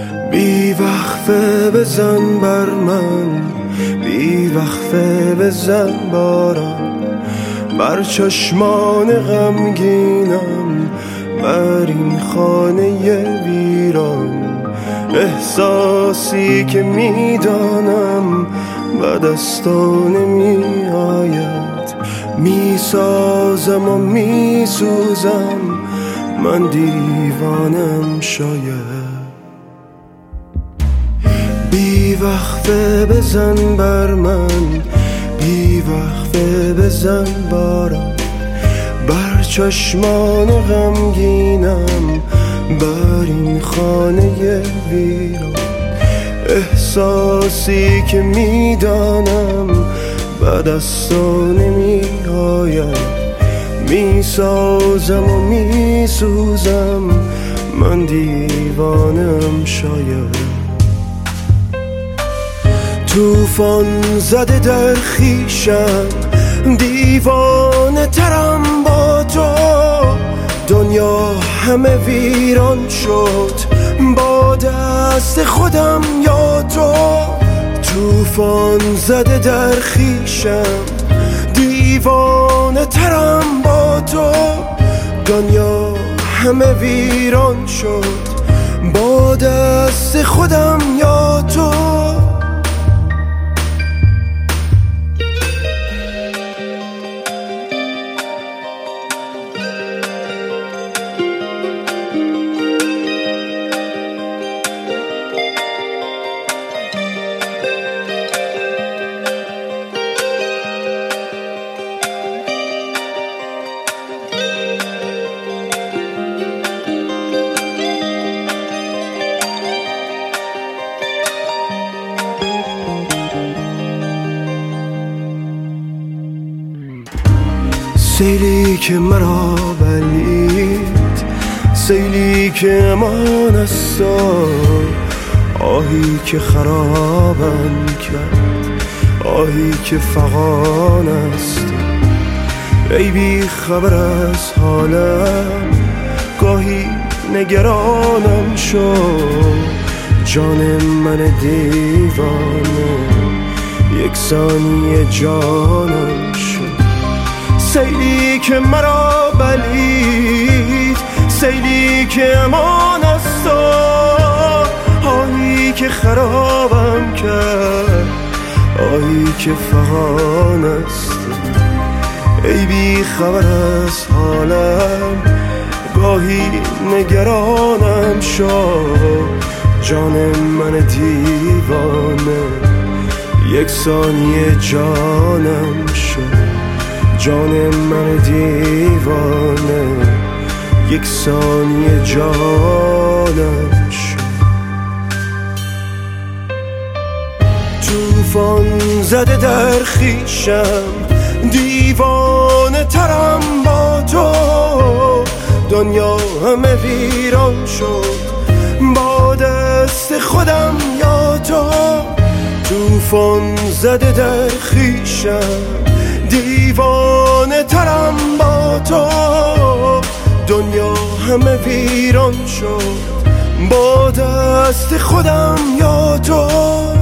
بی وقفه بزن بر من، بی وقفه بزن باران بر چشمان غمگینم، بر این خانه ویران. احساسی که میدانم به دستا نمی آید، میسازم و میسوزم، من دیوانم شاید. بی وقفه بزن بر من، بی وقفه بزن باران بر چشمان غمگینم، بر این خانه ویران. احساسی که میدانم به دستا نمی آید، میسازم و میسوزم، من دیوانم شاید. توفان زده در خیشم، دیوانه ترم با تو. دنیا همه ویران شد با دست خودم یا تو. توفان زده در خیشم، دیوانه ترم با تو. دنیا همه ویران شد با دست خودم یا تو. سیلی که مرا بلید، سیلی که امان است، آهی که خرابم کرد، آهی که فغان است. ای بی خبر از حالم، گاهی نگرانم شد. جان من دیوانه یک ثانیه جانم شد. سیلی که مرا بلید، سیلی که امان است، آهی که خرابم کرد، آهی که فغان است. ای بی خبر از حالم، گاهی نگرانم شد. جان من دیوانه یک ثانیه جانم شد. جان من دیوانه یک ثانیه جانم شد. توفان زده در خیشم، دیوانه ترم با تو. دنیا همه ویران شد با دست خودم یا تو. توفان زده در خیشم، دیوانه ترم با تو. دنیا همه ویران شد با دست خودم یا تو.